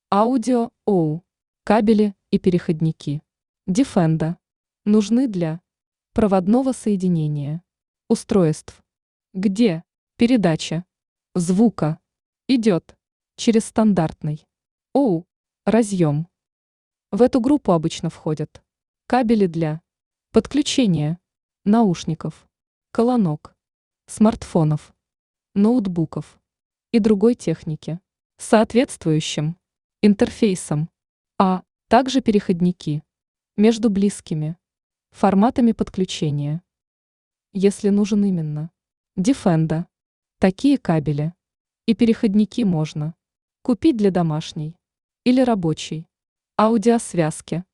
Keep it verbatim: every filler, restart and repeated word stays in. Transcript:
Аудио оу. Кабели и переходники. Defenda. Нужны для проводного соединения устройств, где передача звука идет через стандартный оу разъем. В эту группу обычно входят кабели для подключения наушников, колонок, смартфонов, ноутбуков и другой техники с соответствующим интерфейсом, а также переходники между близкими форматами подключения. Если нужен именно Defenda, такие кабели и переходники можно купить для домашней или рабочей аудиосвязки.